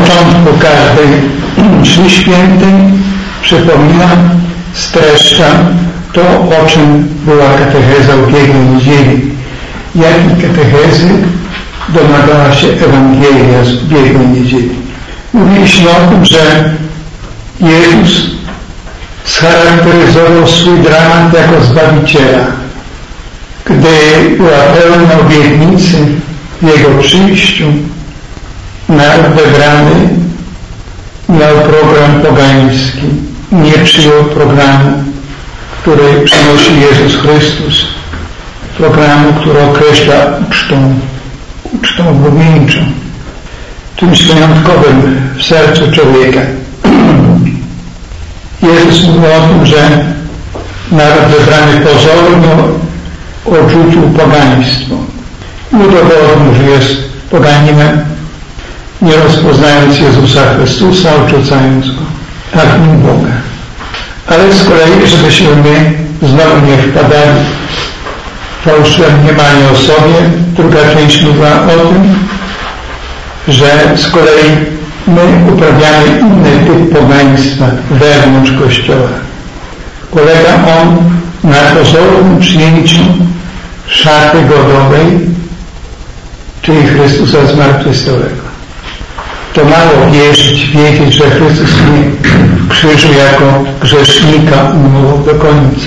początku każdej mszy świętej przypominam, streszczam to, o czym była katecheza ubiegłej niedzieli. Jakiej katechezy domagała się Ewangelia z ubiegłej niedzieli. Mówiliśmy o tym, że Jezus scharakteryzował swój dramat jako Zbawiciela. Gdy była pełna obietnicy w Jego przyjściu, naród wybrany miał program pogański. Nie przyjął programu, który przynosi Jezus Chrystus, programu, który określa ucztą oblubieńczą, czymś wyjątkowym w sercu człowieka. Jezus mówił o tym, że naród wybrany pozornie odrzucił pogaństwo. Udowodnił, że jest poganinem, nie rozpoznając Jezusa Chrystusa, odrzucając Go, a w nim Boga. Ale z kolei, żebyśmy my znowu nie wpadali w fałszywe mniemanie o sobie, druga część mówiła o tym, że z kolei my uprawiamy inny typ pogaństwa wewnątrz Kościoła. Polega on na pozornym przyjęciu szaty godowej, czyli Chrystusa zmartwychwstałego. To mało wiedzieć, że Chrystus mnie w krzyżu jako grzesznika umówił do końca.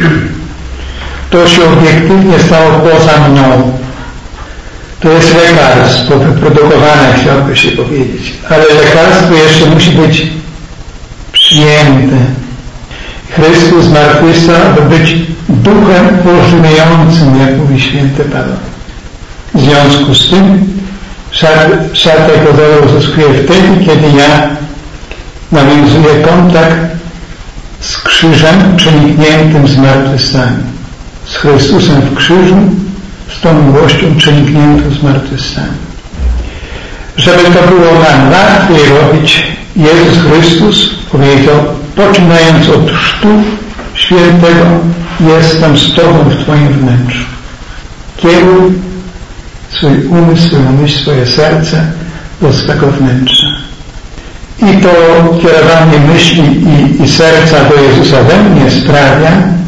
To się obiektywnie stało poza mną. To jest lekarstwo wyprodukowane, chciałby się powiedzieć. Ale lekarstwo jeszcze musi być przyjęte. Chrystus zmartwychwstał, aby być duchem ożywiającym, jak mówi święty Paweł. W związku z tym szatę godową uzyskuję wtedy, kiedy ja nawiązuję kontakt z krzyżem przenikniętym zmartwychwstaniem. Z Chrystusem w krzyżu, z tą miłością przenikniętą zmartwychwstaniem. Żeby to było nam łatwiej robić, Jezus Chrystus powiedział, poczynając od chrztu świętego, jestem z Tobą w Twoim wnętrzu. Kieruj swój umysł, swoją myśl, swoje serce do swego wnętrza. I to kierowanie myśli i serca do Jezusa we mnie sprawia,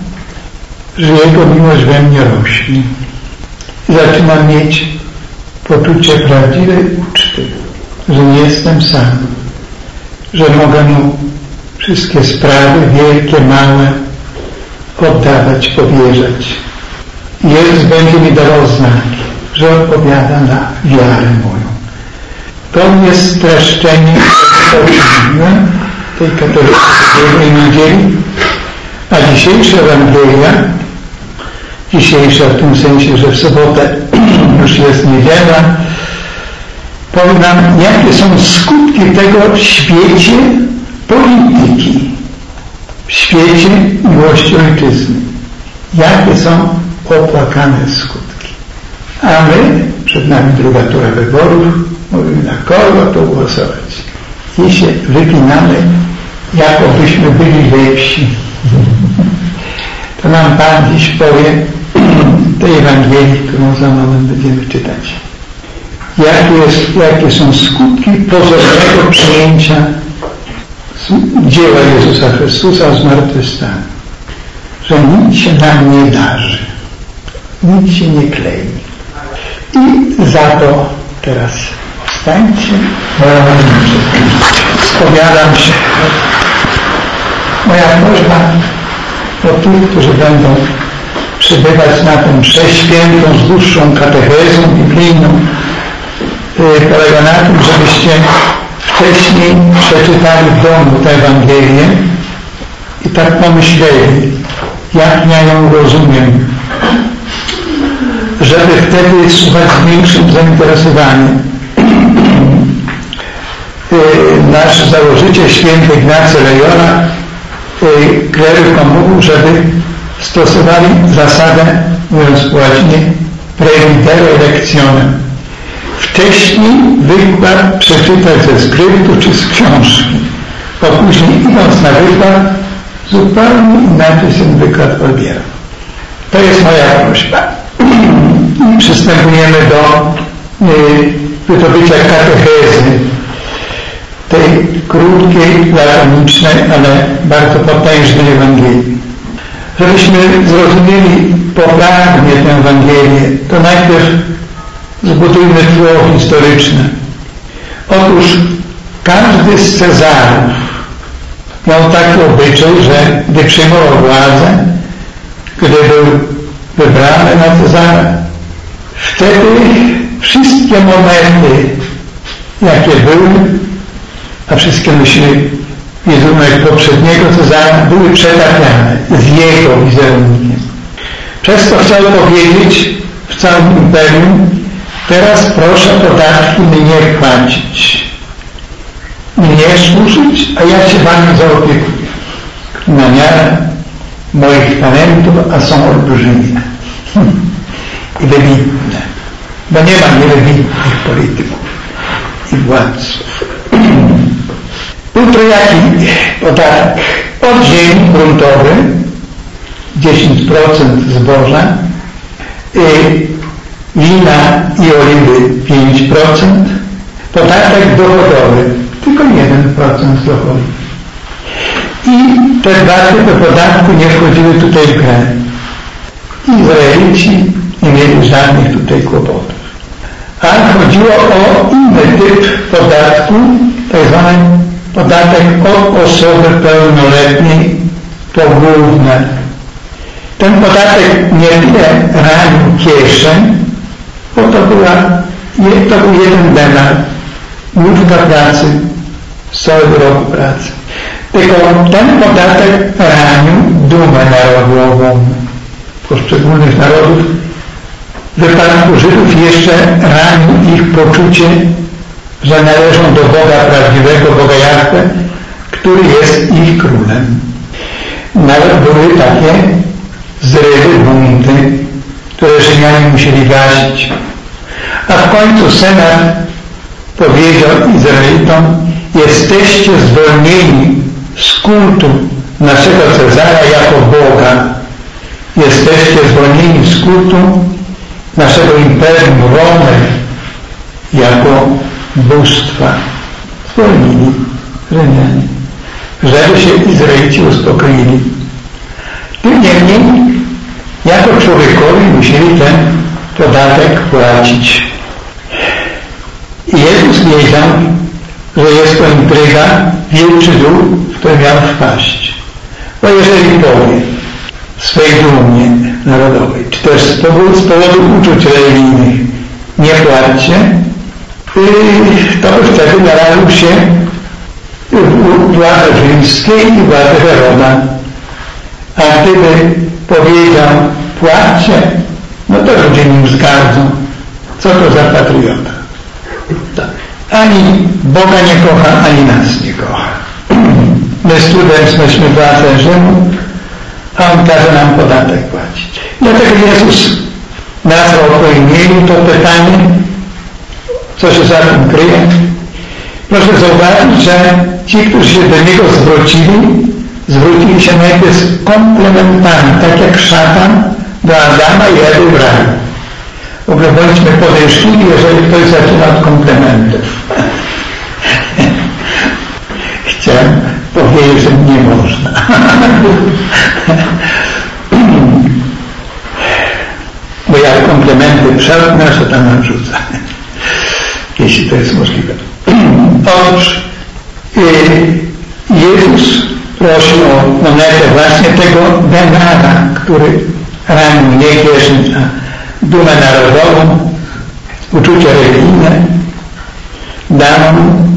że Jego miłość we mnie rośnie. I zaczynam mieć poczucie prawdziwej uczty, że nie jestem sam, że mogę Mu wszystkie sprawy, wielkie, małe, oddawać, powierzać. I Jezus będzie mi dawał znaki, że odpowiada na wiarę moją. To jest streszczenie, co mówiłem, tej katolickiej niedzieli, a dzisiejsza Ewangelia, dzisiejsza w tym sensie, że w sobotę już jest niedziela, powie nam, jakie są skutki tego w świecie polityki, w świecie miłości ojczyzny. Jakie są opłakane skutki. A my, przed nami druga tura wyborów, mówimy, na kogo to głosować. I się wypinamy, jakobyśmy byli lepsi. To nam Pan dziś powie tej Ewangelii, którą za moment będziemy czytać. Jakie są skutki pozornego przyjęcia dzieła Jezusa Chrystusa zmartwychwstania. Że nic się nam nie darzy. Nic się nie klei. I za to teraz wstańcie. Spowiadam się. Moja prośba do tych, którzy będą przybywać na tę mszę świętą z dłuższą katechezą biblijną, polega na tym, żebyście wcześniej przeczytali w domu tę Ewangelię i tak pomyśleli, jak ja ją rozumiem, żeby wtedy słuchać z większym zainteresowaniem. Nasz założyciel, święty Ignacy Loyola, klerykom mówił, żeby stosowali zasadę, mówiąc po łacinie, praevidere lectionem. Wcześniej wykład przeczytać ze skryptu czy z książki, a później idąc na wykład zupełnie inaczej ten wykład odbiera. To jest moja prośba. I przystępujemy do wydobycia katechezy. tej krótkiej, lakonicznej, ale bardzo potężnej Ewangelii. Żebyśmy zrozumieli poprawnie tę Ewangelię, to najpierw zbudujmy tło historyczne. Otóż każdy z Cezarów miał taki obyczaj, że gdy przyjmował władzę, gdy był wybrany na Cezara, wtedy wszystkie monety, jakie były, a wszystkie nosili wizerunek poprzedniego Cezara, były przetapiane z jego wizerunkiem. Przez to chciał powiedzieć w całym imperium: teraz proszę podatki mnie płacić, mnie służyć, a ja się wami zaopiekuję na miarę moich talentów, a są olbrzymie i wybitne, bo nie ma niewybitnych polityków i władców. Był to jaki podatek? Od ziemi gruntowej 10% zboża, wina i oliwy 5%, podatek dochodowy tylko 1% dochodu. I te dwa typy podatku nie wchodziły tutaj w grę. Izraelici nie mieli żadnych tutaj kłopotów. A chodziło o inny typ podatku, tak zwany podatek od osoby pełnoletniej, to główne. Ten podatek nie tyle ranił kieszeń, bo to był 1 denar, główka pracy z całego roku pracy. Tylko ten podatek ranił dumę narodową poszczególnych narodów. W wypadku Żydów jeszcze ranił ich poczucie, że należą do Boga prawdziwego, Boga Jahwe, który jest ich królem. Nawet były takie zrywy, bunty, które Rzymianie musieli gasić. A w końcu Senat powiedział Izraelitom: jesteście zwolnieni z kultu naszego Cezara jako Boga. Jesteście zwolnieni z kultu naszego imperium Romy jako bóstwa. Zwolnili Rzymianie, żeby się Izraelici uspokoili. Tym niemniej, jako człowiekowi musieli ten podatek płacić. I Jezus wiedział, że jest to intryga, wilczy dół, w który miał wpaść. Bo jeżeli powie swej dumie narodowej, czy też z powodu uczuć religijnych, nie płaccie, to by wtedy naraził się władze rzymskiej i władze Heroda. A gdyby powiedział płaccie, no to ludzie nim zgardzą. Co to za patriota? Tak. Ani Boga nie kocha, ani nas nie kocha. My studenci władzę Rzymu, a on każe nam podatek płacić. Dlatego Jezus nazwał po imieniu to pytanie, co się za tym kryje. Proszę zauważyć, że ci, którzy się do Niego zwrócili się najpierw z komplementami, tak jak szatan do Adama i Ewy w raju. W ogóle bądźmy podejrzliwi, jeżeli ktoś zaczyna od komplementów. Chciałem powiedzieć, że nie można. Bo jak komplementy przełknę, to tam narzuca. Jeśli to jest możliwe. Otóż Jezus prosił o monetę właśnie tego denara, który ranił nie kieszeń, a dumę narodową, uczucie religijne. Dano mu,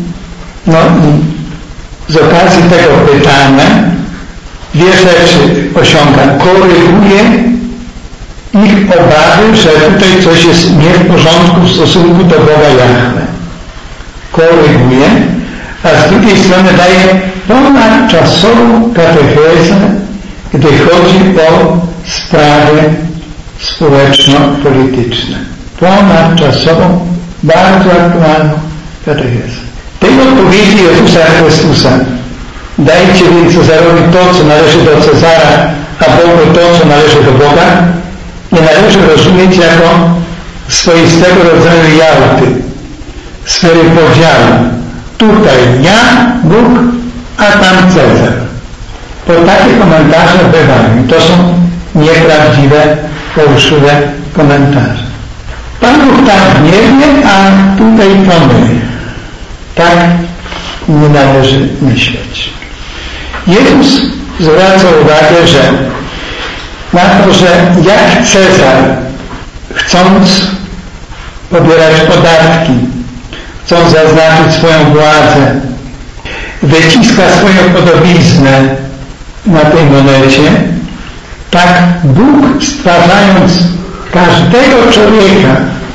z okazji tego pytania dwie rzeczy osiąga. Koryguje ich obawy, że tutaj coś jest nie w porządku w stosunku do Boga Jahwe. Koryguje, a z drugiej strony daje ponadczasową katechezę, gdy chodzi o sprawy społeczno-polityczne. Ponadczasową, bardzo aktualną katechezę. Tej odpowiedzi Jezusa Chrystusa: dajcie więc Cezarowi to, co należy do Cezara, a Bogu to, co należy do Boga, nie należy rozumieć jako swoistego rodzaju jałty, sfery podziału Tutaj ja, Bóg, a tam Cezar. Bo takie komentarze bywają. To są nieprawdziwe, fałszywe komentarze. Pan Bóg tam nie wie, a tutaj to my. Tak nie należy myśleć. Jezus zwraca uwagę, że na to, że jak Cezar, chcąc pobierać podatki, chcąc zaznaczyć swoją władzę, wyciska swoją podobiznę na tej monecie, tak Bóg, stwarzając każdego człowieka,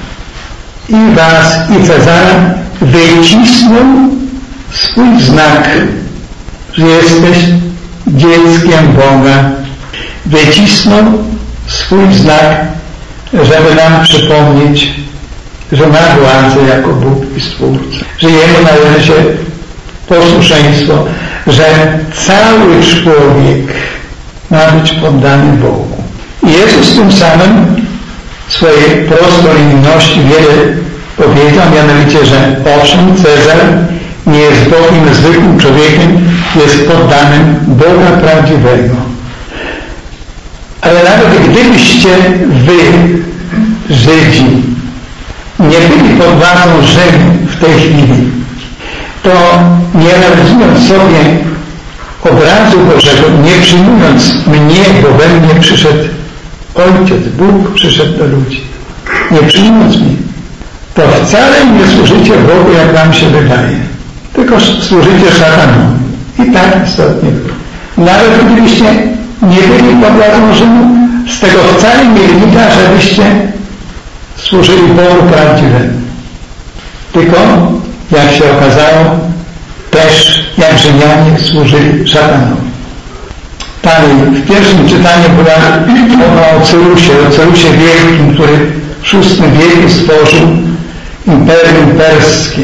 i was, i Cezara, wycisnął swój znak, że jesteś dzieckiem Boga. Wycisnął swój znak, żeby nam przypomnieć, że ma władzę jako Bóg i Stwórca, że Jemu należy się posłuszeństwo, że cały człowiek ma być poddany Bogu. I Jezus tym samym w swojej prostolinijności wiele powiedział, mianowicie, że owszem, Cezar nie jest Bogiem, zwykłym człowiekiem, jest poddanym Boga prawdziwego. Ale nawet gdybyście wy, Żydzi, nie byli pod władzą Rzymu w tej chwili, to nie realizując sobie obrazu Bożego, nie przyjmując mnie, bo we mnie przyszedł Ojciec, Bóg przyszedł do ludzi, nie przyjmując mnie, to wcale nie służycie Bogu, jak wam się wydaje, tylko służycie szatanowi. I tak istotnie było. Nawet gdybyście nie byli pod władzą Rzymu, z tego wcale nie wynika, żebyście służyli Bogu prawdziwemu. Tylko, jak się okazało, też jak Rzymianie służyli szatanowi. Dalej, w pierwszym czytaniu była mowa o Cyrusie Wielkim, który w VI wieku stworzył Imperium Perskie.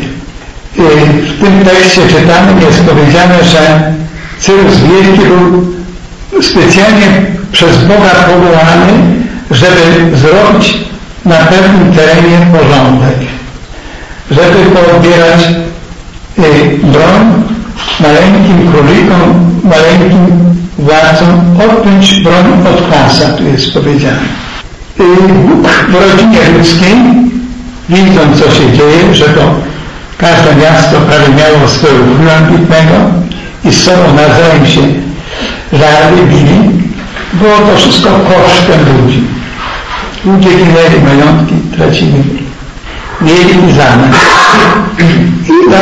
W tym tekście czytanym jest powiedziane, że Cyrus Wielki był specjalnie przez Boga powołany, żeby zrobić na pewnym terenie porządek, żeby poodbierać broń maleńkim królikom, maleńkim władcom, odpiąć broń od pasa, tu jest powiedziane. Bóg w rodzinie ludzkiej, widząc co się dzieje, że to każde miasto prawie miało swojego króla ambitnego i z sobą nawzajem się żarli, bili, było to wszystko kosztem ludzi. Ludzie ginęli, majątki tracili, mieli i zamęt. I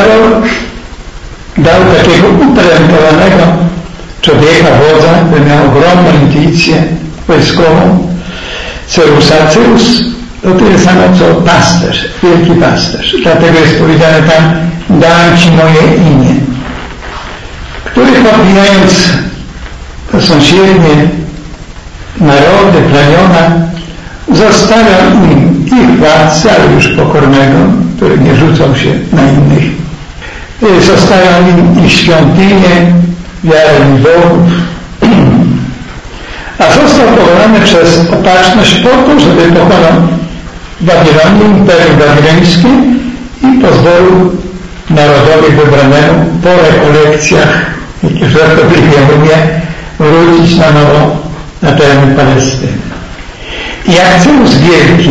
dał takiego utalentowanego człowieka, wodza, który miał ogromną intuicję wojskową, Cyrusa. Cyrus to tyle samo co pasterz, wielki pasterz. Dlatego jest powiedziane tam, dałem ci moje imię, który podbijając to sąsiednie narody, plemiona, zostawiał im ich władcę, ale już pokornego, który nie rzucał się na innych. Zostawiał im ich świątynię, wiarę w bogów. A został pokonany przez opatrzność po to, żeby pokonał Babilonię, Imperium Babilońskie i pozwolił narodowi wybranemu po rekolekcjach, jakieś to Biblia mówi, wrócić na nowo na teren Palestyny. I jak Cyrus Wielki,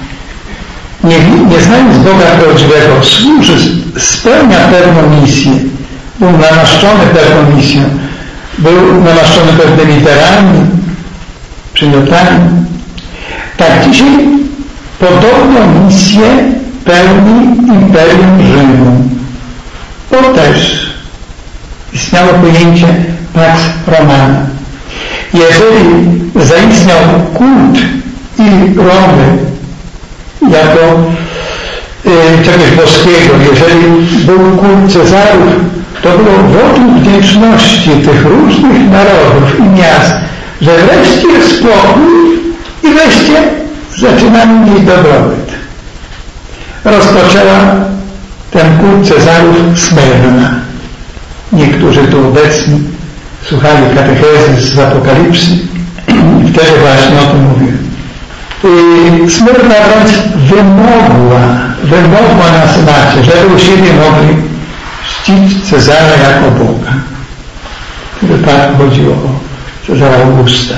nie znając Boga prawdziwego, służy, spełnia pewną misję, był namaszczony pewną misją, był namaszczony pewnymi darami, przymiotami. Tak dzisiaj podobną misję pełni Imperium Rzymu. Bo też istniało pojęcie Pax Romana. Jeżeli zaistniał kult i Romy jako czegoś boskiego, jeżeli był kult Cezarów, to było wotum wdzięczności tych różnych narodów i miast, że wreszcie jest spokój i wreszcie zaczynamy mieć dobrobyt. Rozpoczęła ten kult Cezarów Smerna. Niektórzy tu obecni słuchali katechezy z Apokalipsy i wtedy właśnie o tym mówiłem. Smyrna wręcz wymogła na Senacie, żeby u siebie mogli czcić Cezara jako Boga. W wypadku chodziło o Cezara Augusta.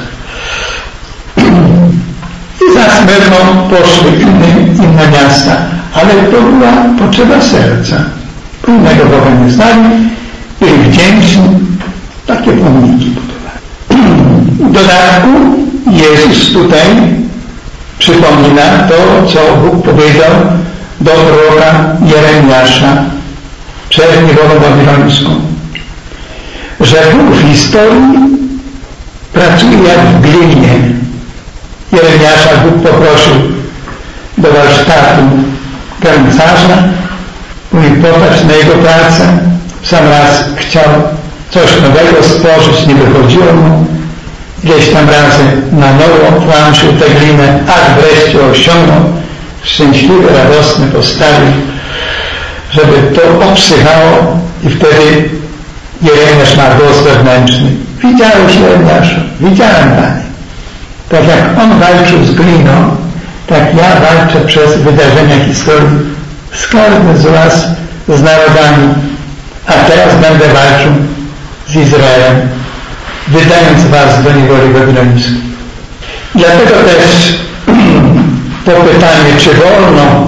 I za Smerną poszły inne miasta, ale to była potrzeba serca. Innego Boga nie znali, byli wdzięczni, takie pomniki budowali. W dodatku Jezus tutaj przypomina to, co Bóg powiedział do proroka Jeremiasza przed niewolą babilońską, że Bóg w historii pracuje jak w glinie. Jeremiasza Bóg poprosił do warsztatu garncarza, mówi popatrz na jego pracę. Sam raz chciał coś nowego stworzyć, nie wychodziło mu. Gdzieś tam razy na nowo tłamszył tę glinę, aż wreszcie osiągnął, szczęśliwy, radosny postawił, żeby to obsychało i wtedy Jeremiasz ma głos wewnętrzny. Widziałeś, Jeremiaszu? Widziałem, Panie. Tak jak on walczył z gliną, tak ja walczę przez wydarzenia historii z każdym z was, z narodami, a teraz będę walczył z Izraelem, wydając was do niewoli babilońskiej. Dlatego też to pytanie, czy wolno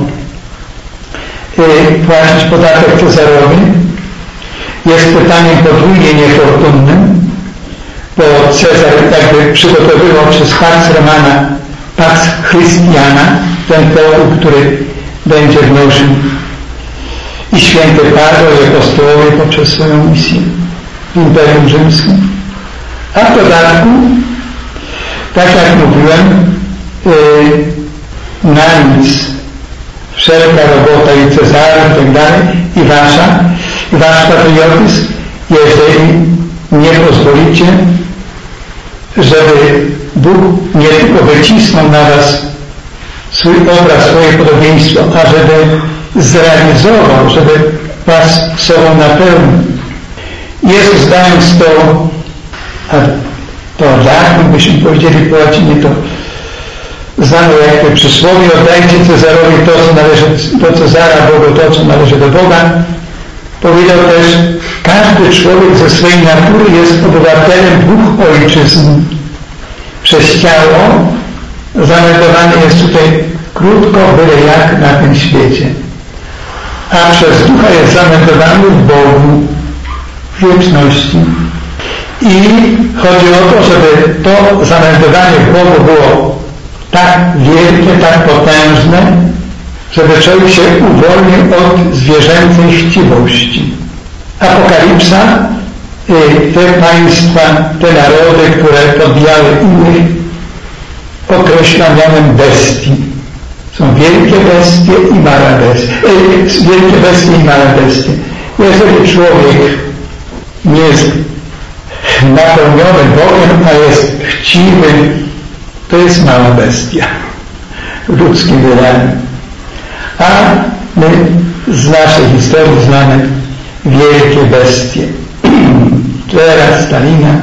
płacić podatek Cezarowi, jest pytaniem podwójnie niefortunnym, bo Cezar jakby przygotowywał przez Pax Romana, Pax Christiana, ten pokój, który będzie wnosił i święty Paweł i apostołowie poprzez swoją misję w Imperium Rzymskim. A w dodatku, tak jak mówiłem, na nic wszelka robota i Cezara i tak dalej, i wasz patriotyzm, jeżeli nie pozwolicie, żeby Bóg nie tylko wycisnął na was swój obraz, swoje podobieństwo, a żeby zrealizował, żeby was sobą napełnił. Jezus, dając to jak byśmy powiedzieli po łacinie, to znamy jakie przysłowie, oddajcie Cezarowi to, co należy do Cezara, Bogu to, co należy do Boga. Powiedział też, każdy człowiek ze swojej natury jest obywatelem dwóch ojczyzn. Przez ciało zameldowany jest tutaj krótko, byle jak na tym świecie. A przez ducha jest zameldowany w Bogu, w wieczności. I chodzi o to, żeby to zameldowanie w Bogu było tak wielkie, tak potężne, żeby człowiek się uwolnił od zwierzęcej chciwości. Apokalipsa, te państwa, te narody, które podbijały innych, określa mianem bestii. Są wielkie bestie i małe bestie. Wielkie bestie i małe bestie. Jeżeli człowiek nie jest napełniony Bogiem, a jest chciwy, to jest mała bestia w ludzkim wydaniu. A my z naszej historii znamy wielkie bestie. Hitlera, Stalina.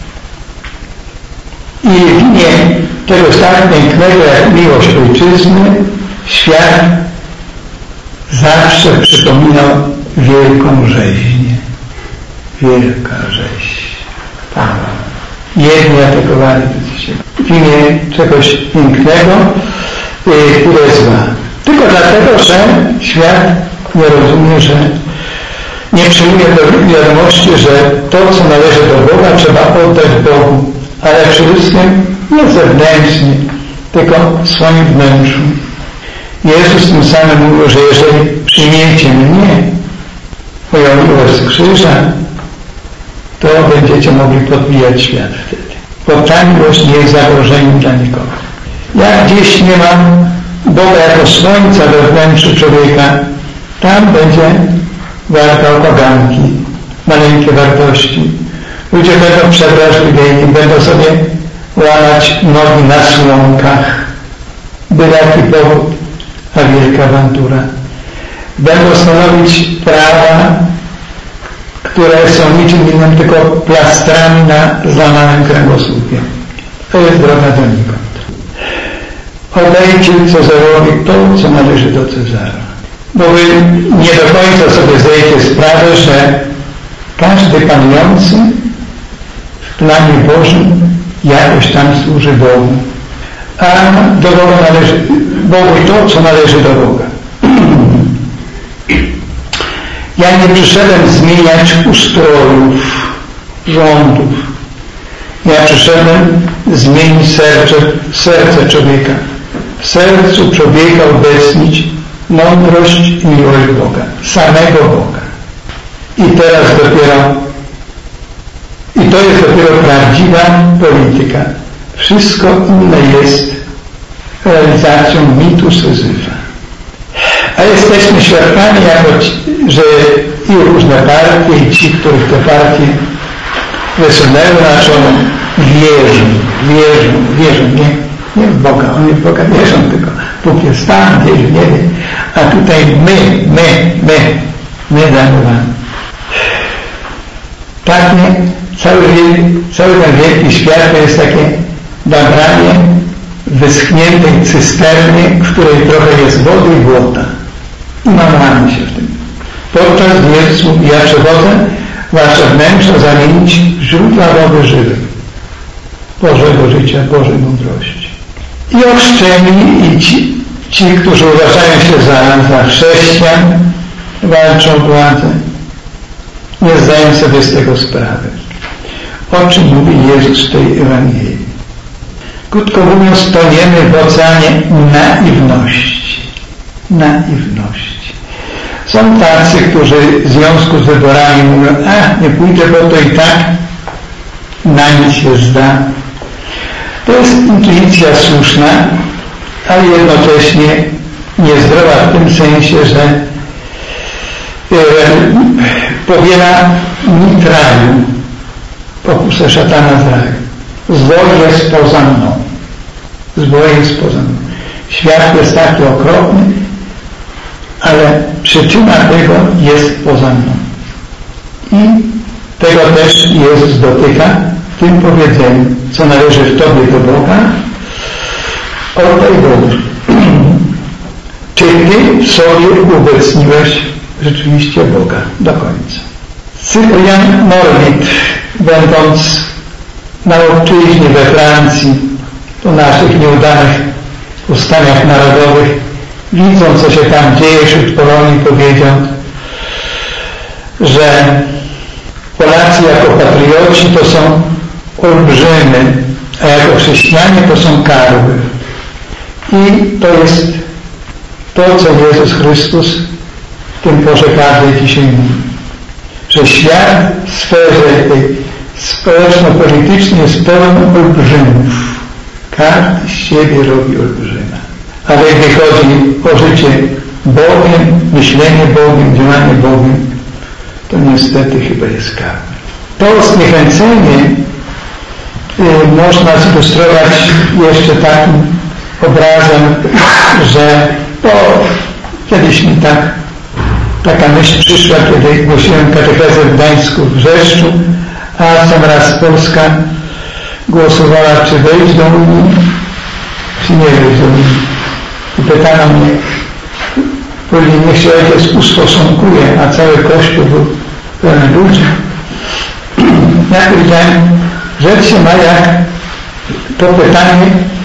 I w imię tego tak pięknego jak miłość ojczyzny świat zawsze przypominał wielką rzeźnię. Wielka rzeź. Jedni atakowali w imię czegoś pięknego, które jest zła. Tylko dlatego, że świat nie rozumie, że nie przyjmuje do wiadomości, że to, co należy do Boga, trzeba oddać Bogu, ale przede wszystkim nie zewnętrznie, tylko w swoim wnętrzu. Jezus tym samym mówił, że jeżeli przyjmiecie mnie, moją miłość z krzyża, to będziecie mogli podbijać świat wtedy. Bo ta miłość nie jest zagrożeniem dla nikogo. Jak gdzieś nie ma Boga jako słońca we wnętrzu człowieka, tam będzie walka o poganki, maleńkie wartości. Ludzie będą przewrażliwieni, będą sobie łamać nogi na słomkach, byle jaki powód, a wielka awantura. Będą stanowić prawa, które są niczym innym, tylko plastrami na złamanym kręgosłupie. To jest droga donikąd. Oddajcie Cezarowi to, co należy do Cezara. Bo wy nie do końca sobie zdajecie sprawę, że każdy panujący w planie Bożym jakoś tam służy Bogu. A do Boga należy Bogu to, co należy do Boga. Ja nie przyszedłem zmieniać ustrojów, rządów. Ja przyszedłem zmienić serce człowieka. W sercu człowieka obecnić mądrość i miłość Boga, samego Boga. I to jest dopiero prawdziwa polityka. Wszystko inne jest realizacją mitu Syzyfa. A jesteśmy świadkami, że i różne partie, i ci, których te partie wysunęły na czoło, wierzą, nie w Boga, oni w Boga wierzą, tylko Bóg jest tam, gdzieś w niebie, a tutaj my damy wam. Tak nie, cały ten wielki świat to jest takie nabranie wyschniętej cysterny, w której trochę jest wody i błota. I mamamy się w tym. Podczas gdy Jezus mówi, ja przychodzę wasze wnętrza zamienić w źródła wody żywej, Bożego życia, Bożej mądrości. I ochrzczeni, i ci, którzy uważają się za chrześcijan, walczą o władzę, nie zdają sobie z tego sprawy. O czym mówi Jezus w tej Ewangelii? Krótko mówiąc, toniemy w oceanie naiwności. Są tacy, którzy w związku z wyborami mówią, nie pójdę, bo to i tak na nic się zda. To jest intuicja słuszna, ale jednocześnie niezdrowa w tym sensie, że powiela mit raju, pokusę szatana z raju. Zło jest poza mną. Świat jest taki okropny, ale przyczyna tego jest poza mną. I tego też Jezus dotyka w tym powiedzeniu, co należy w tobie do Boga, oddaj Bogu. Czy ty w sobie uobecniłeś rzeczywiście Boga do końca? Cyprian Norwid, będąc na obczyźnie we Francji, po naszych nieudanych powstaniach narodowych, widząc, co się tam dzieje wśród Polonii, powiedział, że Polacy jako patrioci to są olbrzymy, a jako chrześcijanie to są karły. I to jest to, co Jezus Chrystus w tym porze każdej dzisiaj mówi. Że świat w sferze tej społeczno-politycznej jest pełen olbrzymów. Każdy z siebie robi olbrzyma. Ale gdy chodzi o życie Bogiem, myślenie Bogiem, działanie Bogiem, to niestety chyba jest karne. To zniechęcenie można zilustrować jeszcze takim obrazem, że kiedyś mi taka myśl przyszła, kiedy głosiłem katechezę w Gdańsku, w Wrzeszczu, a sam raz Polska głosowała, czy wejść do Unii, czy nie wejść do Unii. I pytano mnie, niech się ojciec ustosunkuje, a cały Kościół był pełen ludzi. Ja powiedziałem, rzecz się ma, jak to pytanie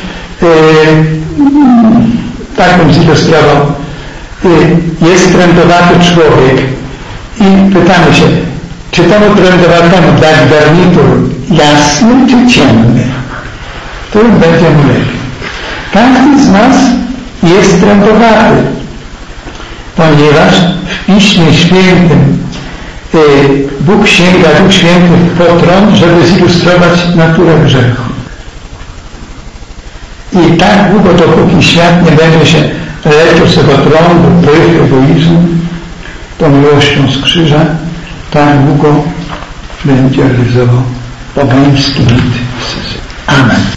tak bym zilustrował. Jest trędowaty człowiek i pytamy się, czy temu trędowatemu dać garnitur jasny czy ciemny? Który będzie mu lepiej? Każdy z nas jest trędowaty, ponieważ w Piśmie Świętym Bóg sięga Duch Święty po tron, żeby zilustrować naturę grzechu. I tak długo, dopóki świat nie będzie się leczył z tego tronu, do pychy, egoizmu, tą miłością z krzyża, tak długo będzie realizował pogański mit Syzyfa. Amen.